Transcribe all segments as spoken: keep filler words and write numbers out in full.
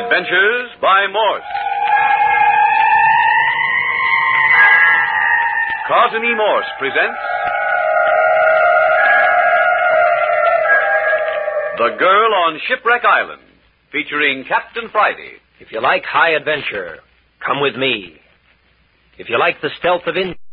Adventures by Morse. Carlton E. Morse presents The Girl on Shipwreck Island, featuring Captain Friday. If you like high adventure, come with me. If you like the stealth of India,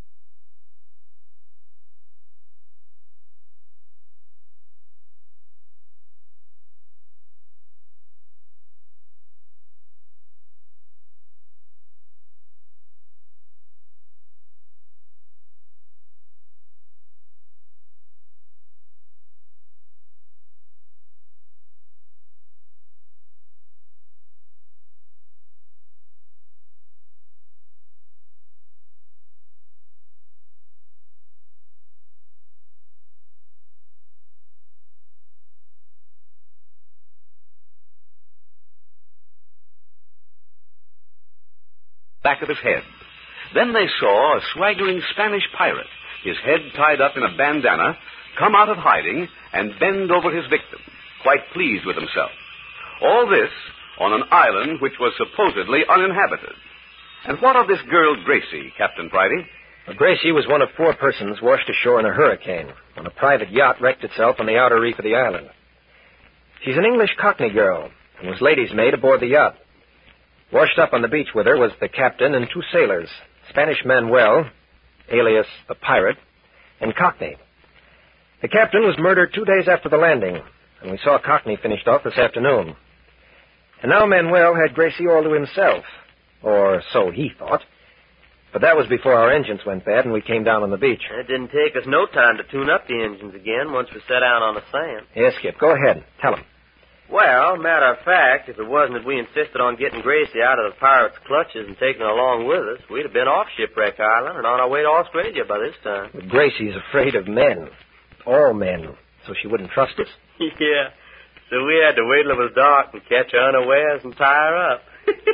back of his head. Then they saw a swaggering Spanish pirate, his head tied up in a bandana, come out of hiding and bend over his victim, quite pleased with himself. All this on an island which was supposedly uninhabited. And what of this girl Gracie, Captain Friday? Well, Gracie was one of four persons washed ashore in a hurricane when a private yacht wrecked itself on the outer reef of the island. She's an English Cockney girl and was lady's maid aboard the yacht. Washed up on the beach with her was the captain and two sailors, Spanish Manuel, alias the pirate, and Cockney. The captain was murdered two days after the landing, and we saw Cockney finished off this afternoon. And now Manuel had Gracie all to himself, or so he thought. But that was before our engines went bad and we came down on the beach. It didn't take us no time to tune up the engines again once we set out on the sand. Yes, Skip, go ahead. Tell him. Well, matter of fact, if it wasn't that we insisted on getting Gracie out of the pirates' clutches and taking her along with us, we'd have been off Shipwreck Island and on our way to Australia by this time. But Gracie's afraid of men. All men. So she wouldn't trust us? Yeah. So we had to wait till it was dark and catch her unawares and tie her up.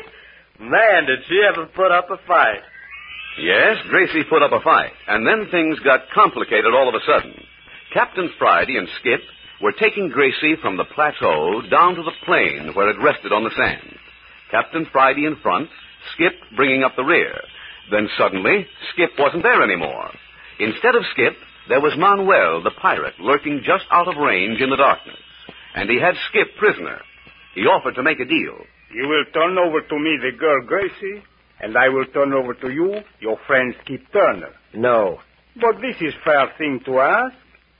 Man, did she ever put up a fight. Yes, Gracie put up a fight, and then things got complicated all of a sudden. Captain Friday and Skip were taking Gracie from the plateau down to the plain where it rested on the sand. Captain Friday in front, Skip bringing up the rear. Then suddenly, Skip wasn't there anymore. Instead of Skip, there was Manuel, the pirate, lurking just out of range in the darkness. And he had Skip prisoner. He offered to make a deal. You will turn over to me the girl Gracie, and I will turn over to you your friend Skip Turner. No. But this is fair thing to ask.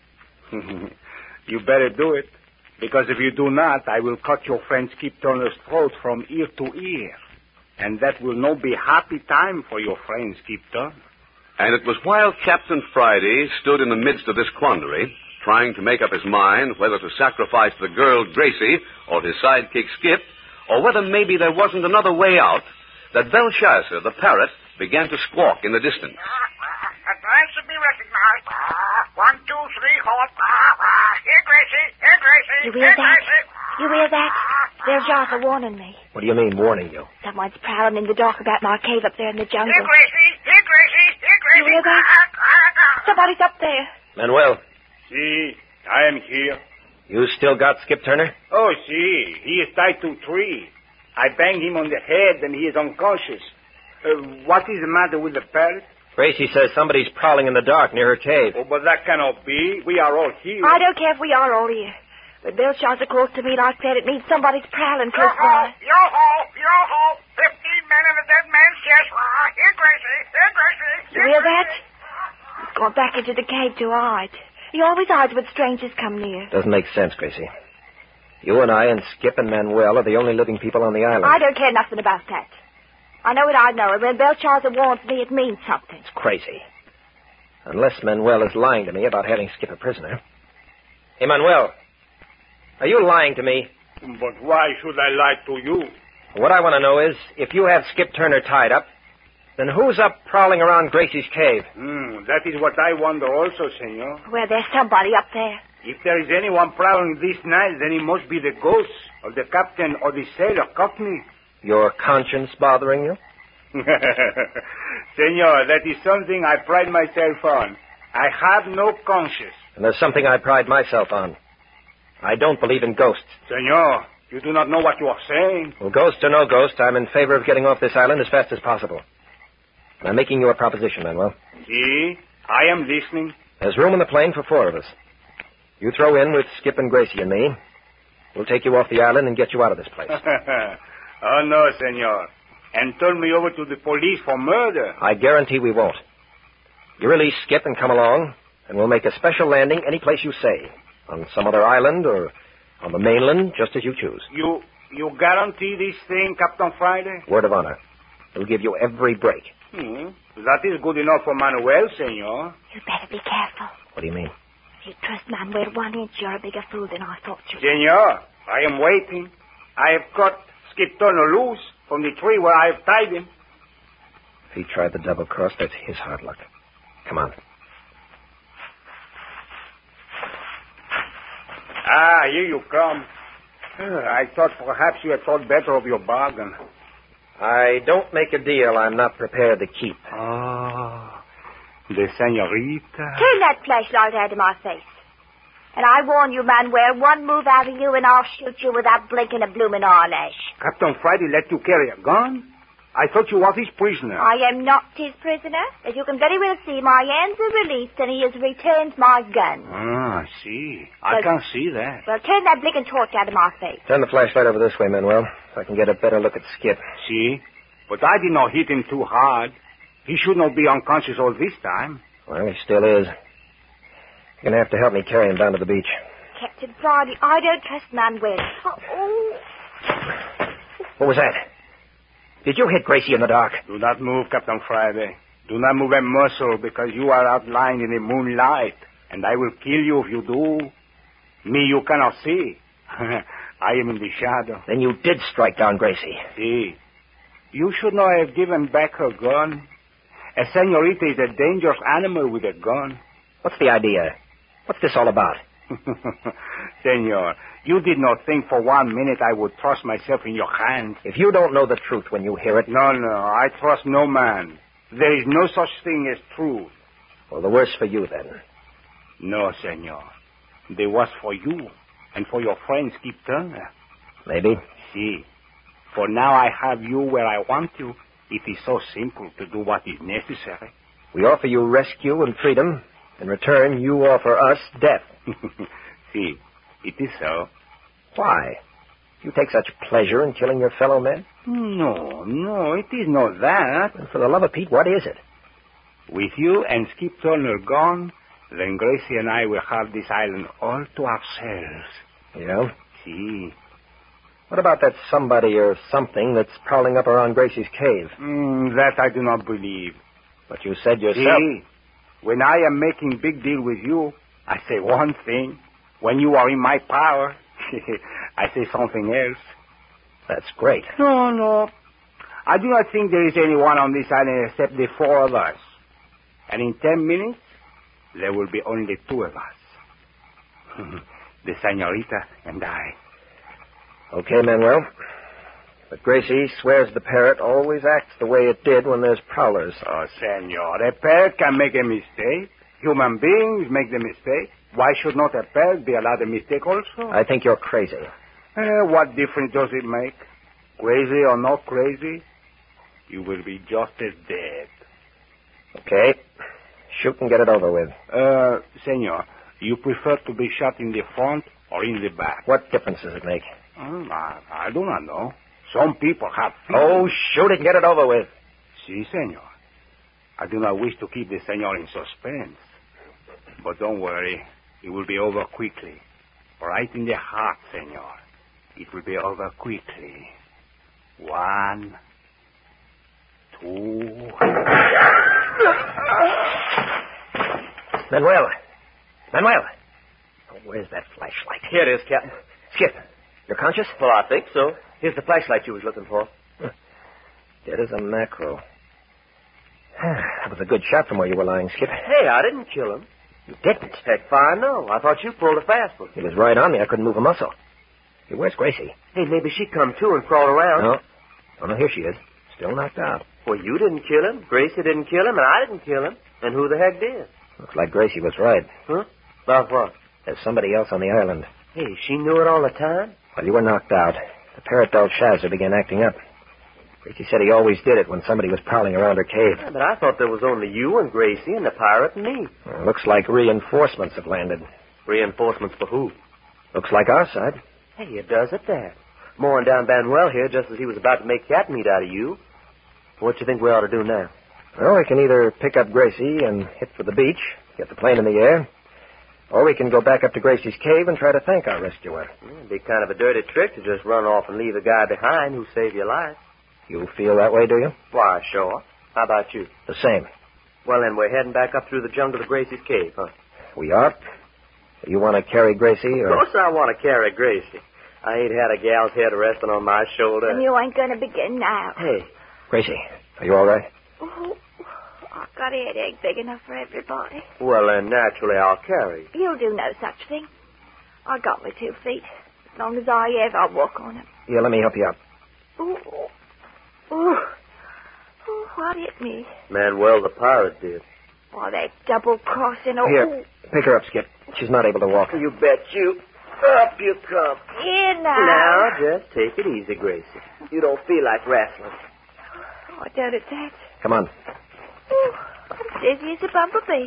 You better do it, because if you do not, I will cut your friend Skip Turner's throat from ear to ear. And that will not be happy time for your friend Skip Turner. And it was while Captain Friday stood in the midst of this quandary, trying to make up his mind whether to sacrifice the girl Gracie or his sidekick Skip, or whether maybe there wasn't another way out, that Belshazzar, the parrot, began to squawk in the distance. Advance to be recognized. One, two, three, halt. Here, Gracie. Here, Gracie. You Here, hear that? Gracie. You hear that? There's Jaffa warning me. What do you mean, warning you? Someone's prowling in the dark about my cave up there in the jungle. Here, Gracie. Here, Gracie. Here, Gracie. You hear that? Somebody's up there. Manuel, See, I am here. you still got Skip Turner? Oh, see, he is tied to a tree. I banged him on the head and he is unconscious. Uh, what is the matter with the parrot? Gracie says somebody's prowling in the dark near her cave. Oh, but that cannot be. We are all here. I don't care if we are all here. But Belshazzar calls to me like that. It means somebody's prowling close by. Yo-ho. Yo-ho. Yo-ho. Fifteen men in a dead man's chest. Here, Gracie. Here, Gracie. You hear that? He's gone back into the cave to hide. He always hides when strangers come near. Doesn't make sense, Gracie. You and I and Skip and Manuel are the only living people on the island. I don't care nothing about that. I know what I know, and when Belshazzar warns me, it means something. It's crazy. Unless Manuel is lying to me about having Skip a prisoner. Hey, Manuel, are you lying to me? But why should I lie to you? What I want to know is, if you have Skip Turner tied up, then who's up prowling around Gracie's cave? Hmm, that is what I wonder also, senor. Well, there's somebody up there. If there is anyone prowling this night, then it must be the ghost, or the captain, or the sailor, Cockney. Your conscience bothering you? Senor, that is something I pride myself on. I have no conscience. And there's something I pride myself on. I don't believe in ghosts. Senor, You do not know what you are saying. Well, ghost or no ghost, I'm in favor of getting off this island as fast as possible. I'm making you a proposition, Manuel. See? I am listening. There's room in the plane for four of us. You throw in with Skip and Gracie and me. We'll take you off the island and get you out of this place. Oh, no, senor. And turn me over to the police for murder. I guarantee we won't. You release Skip and come along, and we'll make a special landing any place you say. On some other island or on the mainland, just as you choose. You you guarantee this thing, Captain Friday? Word of honor. We'll give you every break. Hmm. That is good enough for Manuel, senor. You better be careful. What do you mean? If you trust Manuel one inch, you're a bigger fool than I thought you were. Senor, I am waiting. I have cut Skip Turner loose from the tree where I have tied him. If he tried the double cross, that's his hard luck. Come on. Ah, here you come. I thought perhaps you had thought better of your bargain. I don't make a deal I'm not prepared to keep. Oh, the senorita. Turn that flashlight out of my face. And I warn you, Manuel, one move out of you and I'll shoot you without blinking a blooming eyelash. Captain Friday let you carry a gun? I thought you were his prisoner. I am not his prisoner. As you can very well see, my hands are released and he has returned my gun. Ah, I see. I Well- can't see that. Well, turn that blinking torch out of my face. Turn the flashlight over this way, Manuel, so I can get a better look at Skip. See? But I did not hit him too hard. He should not be unconscious all this time. Well, he still is. You're going to have to help me carry him down to the beach. Captain Friday, I don't trust Manuel. Oh, oh. What was that? Did you hit Gracie in the dark? Do not move, Captain Friday. Do not move a muscle because you are outlined in the moonlight. And I will kill you if you do. Me you cannot see. I am in the shadow. Then you did strike down Gracie. See, you should not have given back her gun. A senorita is a dangerous animal with a gun. What's the idea? What's this all about? Senor, you did not think for one minute I would trust myself in your hands. If you don't know the truth when you hear it... No, no, I trust no man. There is no such thing as truth. Well, the worse for you, then. No, senor. The worse for you and for your friend Skip Turner. Maybe. See, for now I have you where I want you. It is so simple to do what is necessary. We offer you rescue and freedom. In return, you offer us death. See, it is so. Why? You take such pleasure in killing your fellow men? No, no, it is not that. And for the love of Pete, what is it? With you and Skip Turner gone, then Gracie and I will have this island all to ourselves. Yeah? See. What about that somebody or something that's prowling up around Gracie's cave? Mm, that I do not believe. But you said yourself... See, when I am making big deal with you, I say one thing. When you are in my power, I say something else. That's great. No, no. I do not think there is anyone on this island except the four of us. And in ten minutes, there will be only two of us. The senorita and I. Okay, Manuel. But Gracie swears the parrot always acts the way it did when there's prowlers. Oh, senor, a parrot can make a mistake. Human beings make the mistake. Why should not a parrot be allowed a mistake also? I think you're crazy. Uh, what difference does it make? Crazy or not crazy? You will be just as dead. Okay. Shoot and get it over with. Uh, senor, you prefer to be shot in the front or in the back? What difference does it make? Um, I, I do not know. Some people have... Oh, shoot it and get it over with. Si, senor. I do not wish to keep the senor in suspense. But don't worry. It will be over quickly. Right in the heart, senor. It will be over quickly. One, two... Manuel. Manuel. Oh, where's that flashlight? Here it is, Captain. Skip, you're conscious? Well, I think so. Here's the flashlight you was looking for. Dead as a mackerel. That was a good shot from where you were lying, Skip. Hey, I didn't kill him. You didn't? Heck, fine, no. I thought you pulled a fast one. He was right on me. I couldn't move a muscle. Hey, where's Gracie? Hey, maybe she come to and crawl around. No. Oh, no, here she is. Still knocked out. Well, you didn't kill him. Gracie didn't kill him, and I didn't kill him. And who the heck did? Looks like Gracie was right. Huh? About what? There's somebody else on the island. Hey, she knew it all the time? While you were knocked out, the parrot Belshazzar began acting up. Gracie said he always did it when somebody was prowling around her cave. Yeah, but I thought there was only you and Gracie and the pirate and me. Well, looks like reinforcements have landed. Reinforcements for who? Looks like our side. Hey, it does at that. Mooring down Manuel here just as he was about to make cat meat out of you. What you think we ought to do now? Well, we can either pick up Gracie and hit for the beach, get the plane in the air, or we can go back up to Gracie's cave and try to thank our rescuer. Yeah, it'd be kind of a dirty trick to just run off and leave a guy behind who saved your life. You feel that way, do you? Why, sure. How about you? The same. Well, then, we're heading back up through the jungle to Gracie's cave, huh? We are. You want to carry Gracie, or... Of course I want to carry Gracie. I ain't had a gal's head resting on my shoulder. And you ain't going to begin now. Hey. Gracie, are you all right? Oh, I've got a headache big enough for everybody. Well, then, naturally, I'll carry you. You'll do no such thing. I got my two feet. As long as I live, I'll walk on them. Yeah, let me help you up. Oh, oh, oh, what hit me? Manuel the pirate did. Oh, that double-crossing. Oh, Here, pick her up, Skip. She's not able to walk. You bet you. Up you come. Here now. Now, just take it easy, Gracie. You don't feel like wrestling. Oh, I don't at that. Come on. Oh, I'm dizzy as a bumblebee.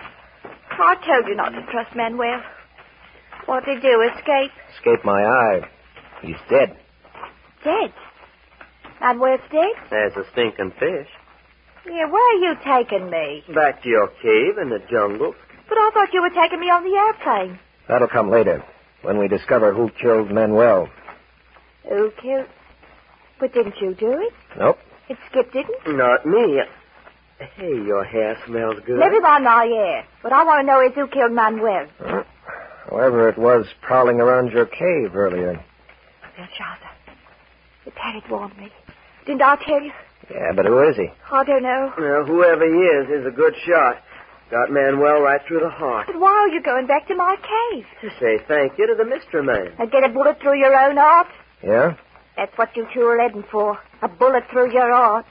I told you not to trust Manuel. What'd he do, escape? Escape my eye. He's dead. Dead? Manuel's dead? There's a stinking fish. Yeah, where are you taking me? Back to your cave in the jungle. But I thought you were taking me on the airplane. That'll come later, when we discover who killed Manuel. Who killed? But didn't you do it? Nope. It Skip didn't? Not me. Hey, your hair smells good. Never mind my hair. What I want to know is who killed Manuel. Hmm. Whoever it was prowling around your cave earlier. Belshazzar. The parrot warned me. Didn't I tell you? Yeah, but who is he? I don't know. Well, whoever he is is a good shot. Got Manuel right through the heart. But why are you going back to my cave? To say thank you to the mystery man. And get a bullet through your own heart? Yeah? That's what you two are heading for. A bullet through your heart.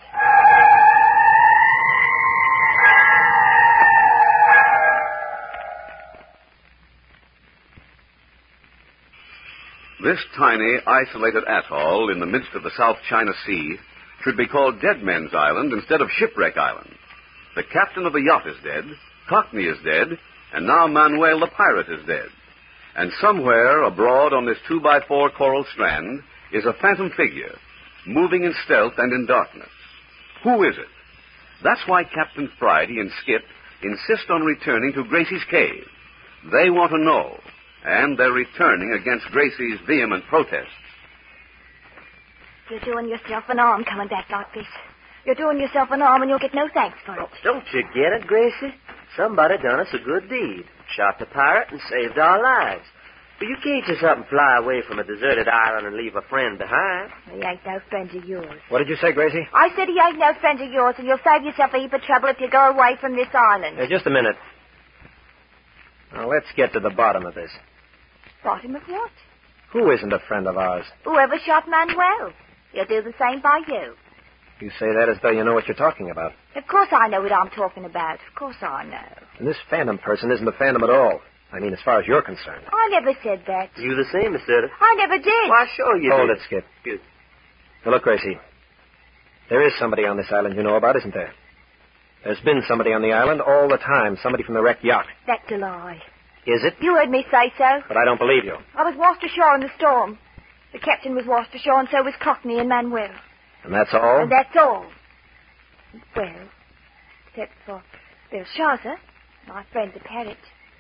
This tiny, isolated atoll in the midst of the South China Sea should be called Dead Men's Island instead of Shipwreck Island. The captain of the yacht is dead, Cockney is dead, and now Manuel the pirate is dead. And somewhere abroad on this two by four coral strand is a phantom figure, moving in stealth and in darkness. Who is it? That's why Captain Friday and Skip insist on returning to Gracie's cave. They want to know, and they're returning against Gracie's vehement protests. You're doing yourself an harm coming back like this. You're doing yourself an harm and you'll get no thanks for it. Don't you get it, Gracie? Somebody done us a good deed. Shot the pirate and saved our lives. But you can't just up and fly away from a deserted island and leave a friend behind. He ain't no friend of yours. What did you say, Gracie? I said he ain't no friend of yours, and you'll save yourself a heap of trouble if you go away from this island. Hey, just a minute. Now, let's get to the bottom of this. Bottom of what? Who isn't a friend of ours? Whoever shot Manuel. He'll do the same by you. You say that as though you know what you're talking about. Of course I know what I'm talking about. Of course I know. And this phantom person isn't a phantom at all. I mean, as far as you're concerned. I never said that. You the same, Mister Edith. I never did. Why, sure you Hold did. it, Skip. Good. Now, look, Gracie. There is somebody on this island you know about, isn't there? There's been somebody on the island all the time, somebody from the wrecked yacht. That's a lie. Is it? You heard me say so. But I don't believe you. I was washed ashore in the storm. The captain was washed ashore, and so was Cockney and Manuel. And that's all? And that's all. Well, except for Belshazzar, my friend the parrot.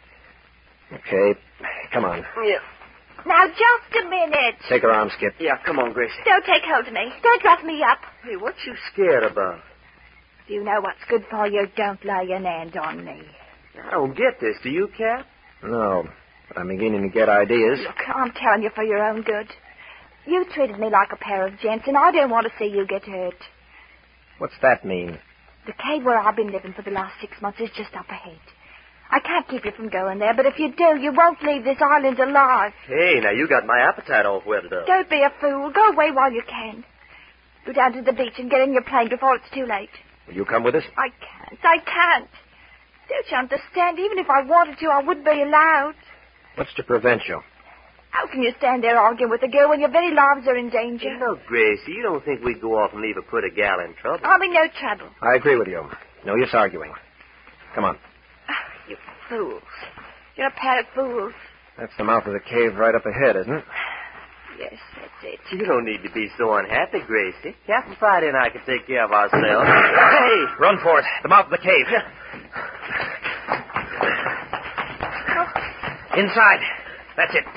Okay. Come on. Yeah. Now, just a minute. Take her arm, Skip. Yeah, come on, Gracie. Don't take hold of me. Don't rough me up. Hey, what you scared about? If you know what's good for you, don't lay your hand on me. I don't get this. Do you, Cap? No, but I'm beginning to get ideas. Look, I'm telling you for your own good. You treated me like a pair of gents, and I don't want to see you get hurt. What's that mean? The cave where I've been living for the last six months is just up ahead. I can't keep you from going there, but if you do, you won't leave this island alive. Hey, now you got my appetite all whetted up. Don't be a fool. Go away while you can. Go down to the beach and get in your plane before it's too late. Will you come with us? I can't. I can't. Don't you understand? Even if I wanted to, I wouldn't be allowed. What's to prevent you? How can you stand there arguing with a girl when your very lives are in danger? Hey, look, Gracie, you don't think we'd go off and leave a pretty gal in trouble? I'll be no trouble. I agree with you. No use arguing. Come on. Oh, you fools. You're a pair of fools. That's the mouth of the cave right up ahead, isn't it? Yes, that's it. You don't need to be so unhappy, Gracie. Captain Friday and I can take care of ourselves. Hey! Run for it. The mouth of the cave. Inside. That's it.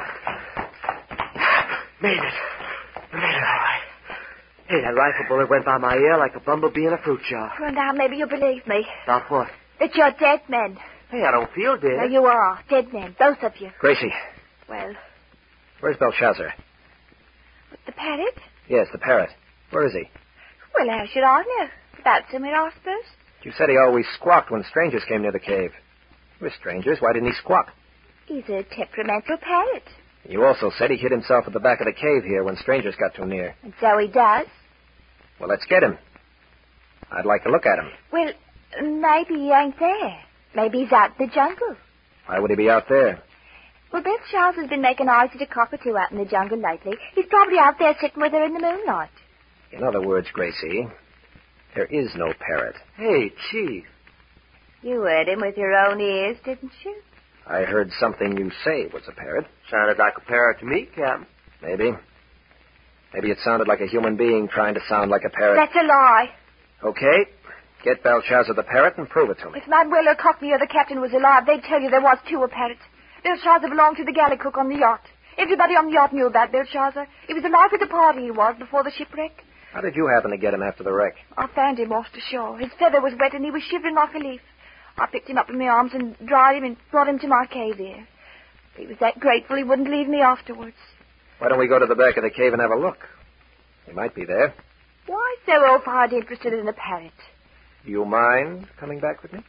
Made it. Made it all right. Hey, that rifle bullet went by my ear like a bumblebee in a fruit jar. Well, now, maybe you'll believe me. About what? That you're dead men. Hey, I don't feel dead. No, you are. Dead men. Both of you. Gracie, Well, where's Belshazzar? the parrot? Yes, the parrot. Where is he? Well, how should I know? About somewhere, I suppose. You said he always squawked when strangers came near the cave. We're strangers. Why didn't he squawk? He's a temperamental parrot. You also said he hid himself at the back of the cave here when strangers got too near. And so he does. Well, let's get him. I'd like to look at him. Well, maybe he ain't there. Maybe he's out in the jungle. Why would he be out there? Well, Belshazzar's been making eyes at a cockatoo out in the jungle lately. He's probably out there sitting with her in the moonlight. In other words, Gracie, there is no parrot. Hey, Chief. You heard him with your own ears, didn't you? I heard something you say was a parrot. Sounded like a parrot to me, Captain. Maybe. Maybe it sounded like a human being trying to sound like a parrot. That's a lie. Okay. Get Belshazzar the parrot and prove it to me. If Manuel or Cockney or the captain was alive, they'd tell you there was two parrots. Belshazzar belonged to the galley cook on the yacht. Everybody on the yacht knew about Belshazzar. He was the life of the party, he was, before the shipwreck. How did you happen to get him after the wreck? I found him washed ashore. His feather was wet and he was shivering like a leaf. I picked him up in my arms and dried him and brought him to my cave here. He was that grateful he wouldn't leave me afterwards. Why don't we go to the back of the cave and have a look? He might be there. Why so all-fired interested in a parrot? Do you mind coming back with me?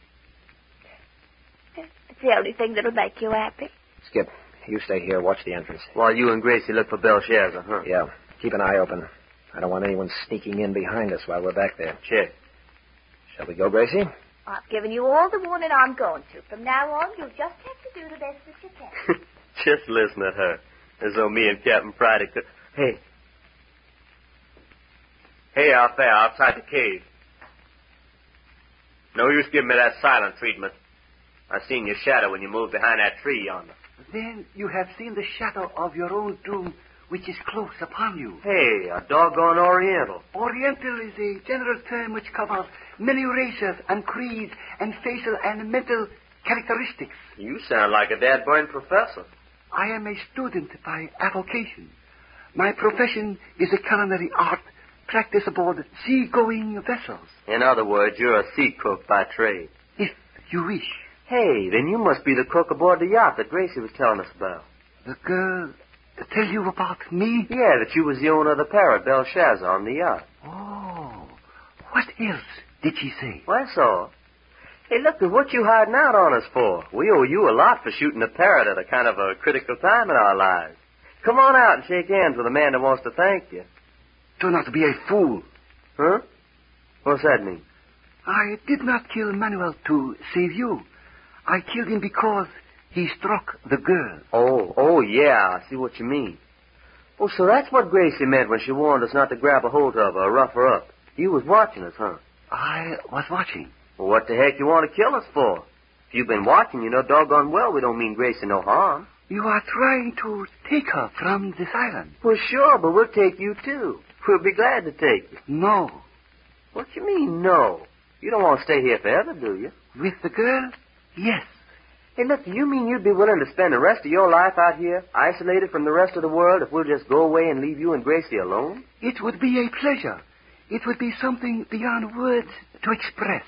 It's the only thing that'll make you happy. Skip, you stay here. Watch the entrance. While you and Gracie look for Belshazzar, huh? Yeah. Keep an eye open. I don't want anyone sneaking in behind us while we're back there. Check. Shall we go, Gracie? I've given you all the warning I'm going to. From now on, you'll just have to do the best that you can. Just listen at her. As though me and Captain Friday could... Hey. Hey, out there, outside the cave. No use giving me that silent treatment. I seen your shadow when you moved behind that tree yonder. Then you have seen the shadow of your own doom, which is close upon you. Hey, a doggone Oriental. Oriental is a general term which covers many races and creeds and facial and mental characteristics. You sound like a dad-born professor. I am a student by avocation. My profession is a culinary art practiced aboard sea-going vessels. In other words, you're a sea cook by trade. If you wish. Hey, then you must be the cook aboard the yacht that Gracie was telling us about. The girl tell you about me? Yeah, that you was the owner of the parrot, Belshazzar, on the yacht. Oh, what else did she say? Well, that's all. Hey, look, at what you hiding out on us for? We owe you a lot for shooting a parrot at a kind of a critical time in our lives. Come on out and shake hands with a man that wants to thank you. Do not be a fool. Huh? What's that mean? I did not kill Manuel to save you. I killed him because he struck the girl. Oh, oh, yeah, I see what you mean. Oh, so that's what Gracie meant when she warned us not to grab a hold of her or rough her up. You was watching us, huh? I was watching. Well, what the heck you want to kill us for? If you've been watching, you know doggone well we don't mean Gracie no harm. You are trying to take her from this island. Well, sure, but we'll take you, too. We'll be glad to take you. No. What you mean, no? You don't want to stay here forever, do you? With the girl? Yes. Hey, look, you mean you'd be willing to spend the rest of your life out here, isolated from the rest of the world, if we'll just go away and leave you and Gracie alone? It would be a pleasure. It would be something beyond words to express.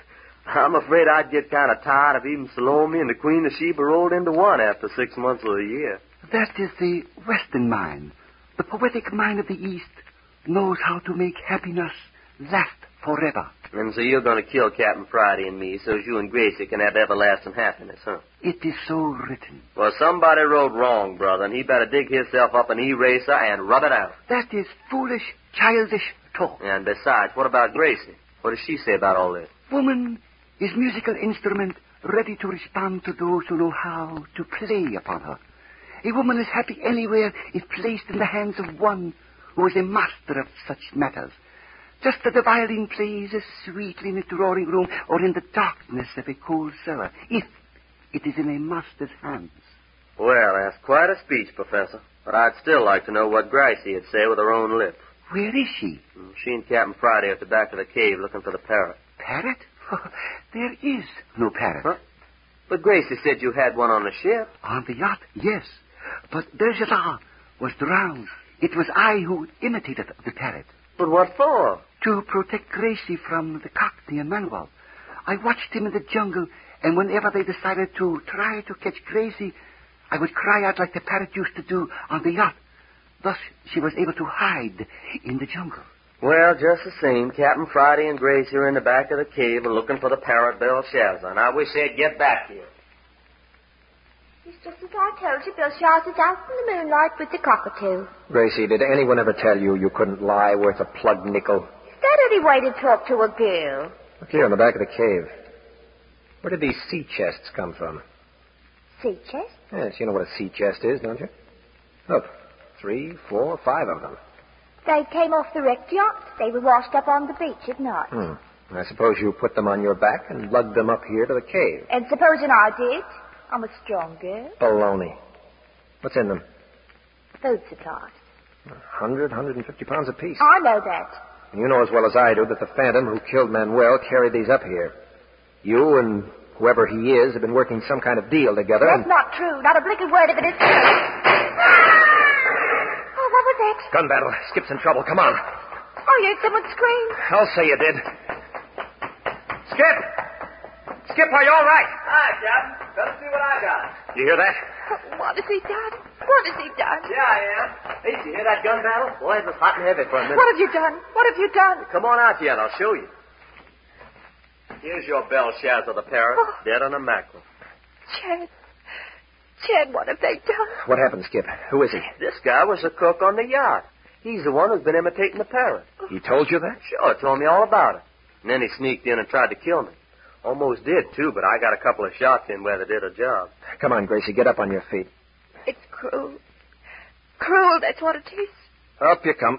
I'm afraid I'd get kind of tired of even Salome and the Queen of Sheba rolled into one after six months of the year. That is the Western mind. The poetic mind of the East knows how to make happiness last forever. And so you're going to kill Captain Friday and me so you and Gracie can have everlasting happiness, huh? It is so written. Well, somebody wrote wrong, brother, and he better dig himself up an eraser and rub it out. That is foolish, childish talk. And besides, what about Gracie? What does she say about all this? Woman is musical instrument ready to respond to those who know how to play upon her. A woman is happy anywhere if placed in the hands of one who is a master of such matters. Just as the violin plays as sweetly in a drawing room or in the darkness of a cold cellar, if it is in a master's hands. Well, that's quite a speech, Professor. But I'd still like to know what Gracia'd say with her own lips. Where is she? She and Captain Friday are at the back of the cave looking for the parrot. Parrot? There is no parrot. Huh? But Gracie said you had one on the ship. On the yacht, yes. But Bergerac was drowned. It was I who imitated the parrot. But what for? To protect Gracie from the Cockney and Manuel. I watched him in the jungle, and whenever they decided to try to catch Gracie, I would cry out like the parrot used to do on the yacht. Thus, she was able to hide in the jungle. Well, just the same, Captain Friday and Gracie are in the back of the cave and looking for the parrot Belshazzar, and I wish they'd get back here. It's just as I told you, Belshazzar's out in the moonlight with the cockatoo. Gracie, did anyone ever tell you you couldn't lie worth a plug nickel? Is that any way to talk to a girl? Look here in the back of the cave. Where did these sea chests come from? Sea chest? Yes, you know what a sea chest is, don't you? Look, three, four, five of them. They came off the wrecked yacht. They were washed up on the beach at night. Hmm. I suppose you put them on your back and lugged them up here to the cave. And supposing I did? I'm a strong girl. Baloney. What's in them? Food supplies. A hundred, hundred and fifty pounds apiece. I know that. And you know as well as I do that the Phantom who killed Manuel carried these up here. You and whoever he is have been working some kind of deal together. That's and... not true. Not a blinking word of it is true. Oh, what was that? Gun battle. Skip's in trouble. Come on. Oh, you heard someone scream. I'll say you did. Skip! Skip, are you all right? Hi, Captain. Let's see what I got. You hear that? Oh, what has he done? What has he done? Yeah, I am. Hey, did you hear that gun battle? Boy, it was hot and heavy for a minute. What have you done? What have you done? Come on out yet. I'll show you. Here's your Belshazzar the parrot, Oh. dead on a mackerel. Chad. Chad, what have they done? What happened, Skip? Who is he? This guy was the cook on the yacht. He's the one who's been imitating the parrot. He told you that? Sure, told me all about it. And then he sneaked in and tried to kill me. Almost did, too, but I got a couple of shots in where they did a job. Come on, Gracie, get up on your feet. It's cruel. Cruel, that's what it is. Up you come.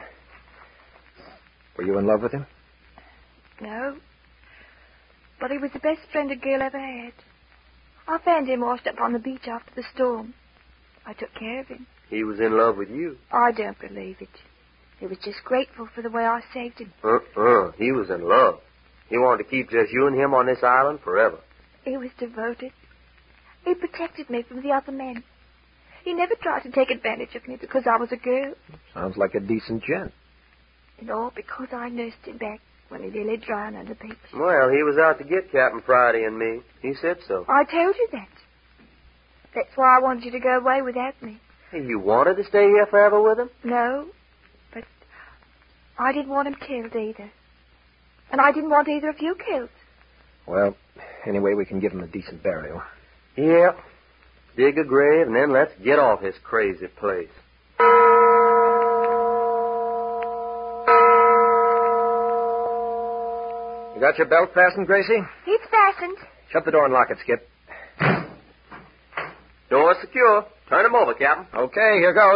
Were you in love with him? No. But he was the best friend a girl ever had. I found him washed up on the beach after the storm. I took care of him. He was in love with you. I don't believe it. He was just grateful for the way I saved him. Uh-uh. He was in love. He wanted to keep just you and him on this island forever. He was devoted. He protected me from the other men. He never tried to take advantage of me because I was a girl. Sounds like a decent gent. And all because I nursed him back when he nearly drowned on the beach. Well, he was out to get Captain Friday and me. He said so. I told you that. That's why I wanted you to go away without me. Hey, you wanted to stay here forever with him? No, but I didn't want him killed either. And I didn't want either of you killed. Well, anyway, we can give him a decent burial. Yeah. Dig a grave and then let's get off this crazy place. You got your belt fastened, Gracie? It's fastened. Shut the door and lock it, Skip. Door's secure. Turn him over, Captain. Okay, here goes.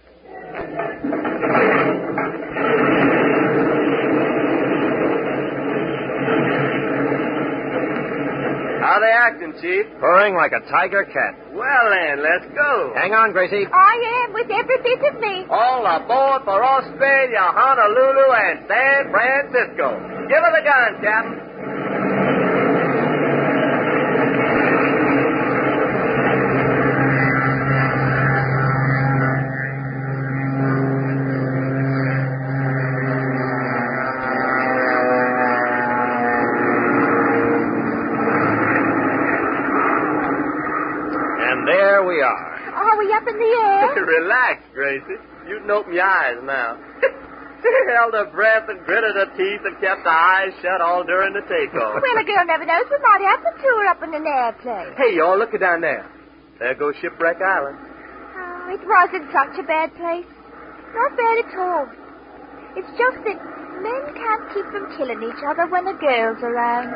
How they acting, Chief? Purring like a tiger cat. Well, then, let's go. Hang on, Gracie. I am, with every bit of me. All aboard for Australia, Honolulu, and San Francisco. Give her the gun, Captain. There we are. Are we up in the air? Relax, Gracie. You can open your eyes now. Held her breath and gritted her teeth and kept her eyes shut all during the takeoff. Well, a girl never knows what might happen to her up in an airplane. Hey, y'all, look down there. There goes Shipwreck Island. Oh, it wasn't such a bad place. Not bad at all. It's just that men can't keep from killing each other when a girl's around.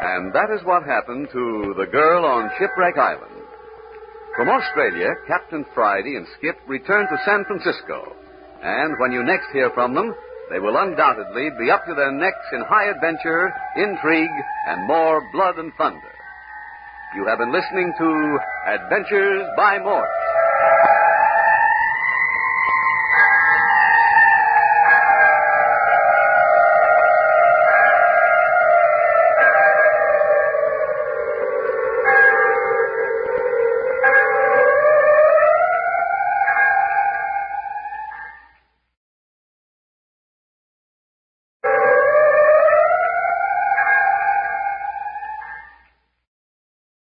And that is what happened to the girl on Shipwreck Island. From Australia, Captain Friday and Skip returned to San Francisco. And when you next hear from them, they will undoubtedly be up to their necks in high adventure, intrigue, and more blood and thunder. You have been listening to Adventures by Morse.